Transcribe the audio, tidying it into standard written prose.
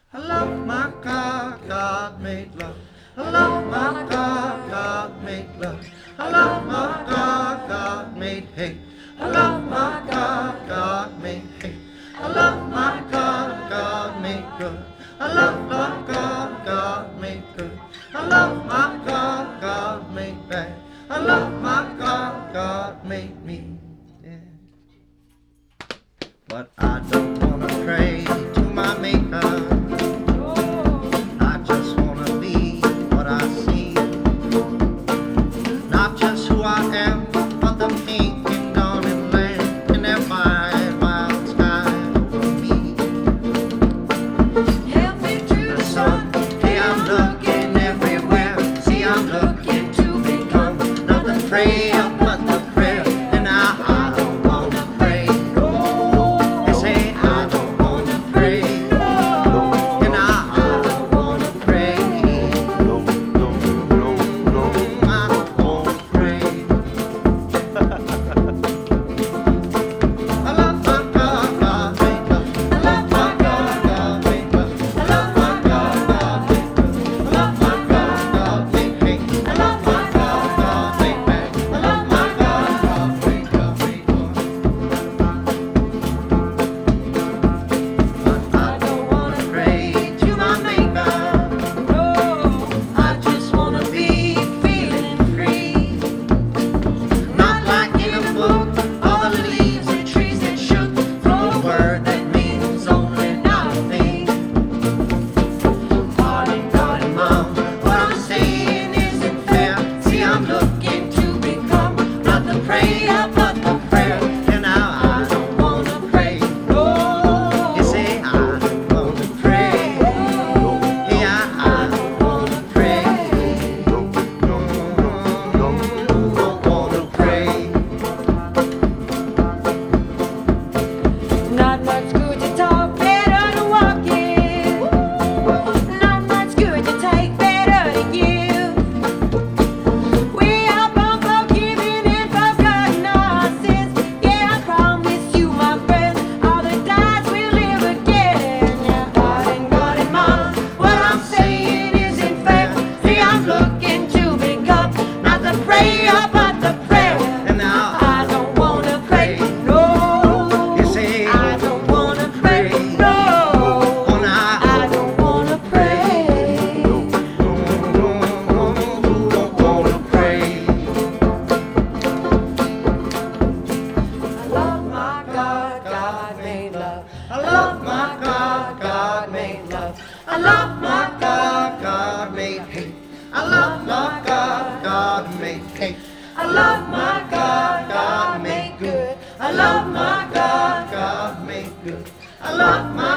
I love my God, God made love. I love my God, God made love. I love my God, God made hate. I love my God, God made hate. I love my God, God made good. I love my God, God made good. I love my God, God made bad. I love my God, God made me. Yeah. But I don't wanna pray to my maker. I just wanna be what I see. Not just who I am, but the pink and dawning land in that wide, wild sky over me. Help me to the sun. Hey, I'm looking everywhere. See, I'm looking to become not the prayer, but the prayer. And I don't wanna pray. They say I don't wanna pray. And I don't wanna pray. I don't wanna pray. I love my God, God made love. I love my God, God made love. I love my God, God made good. I love my God, God made hate. I love my God, God made bad. I love my God, God made good. But I don't wanna pray to my maker. I just wanna be feeling free. Not like in a book, all the leaves and trees that shook from a word that means only nothing. Darling, mom, what I'm saying isn't fair. See, I'm looking to become not the prayer, but the prayer. And now I don't wanna pray. You say I don't wanna pray. Yeah, I don't wanna pray. Don't wanna pray. Not much good to talk, better to walk it. Not much good to take, better to give. We are both forgiven and forgotten our sins. Yeah, I promise you, my friend, all the times we'll live again. Yeah, darling, mom, what I'm saying isn't fair. See, I'm looking to become not the prayer, but the prayer. And now I don't wanna pray, no. you say I don't wanna pray, no. oh, now I don't wanna pray. don't wanna pray. I love my God, God made love. I love my God, God made love. I love my God, God made hate. I love my God, God made hate. I love my God, God made good. I love my God, God made good. I love my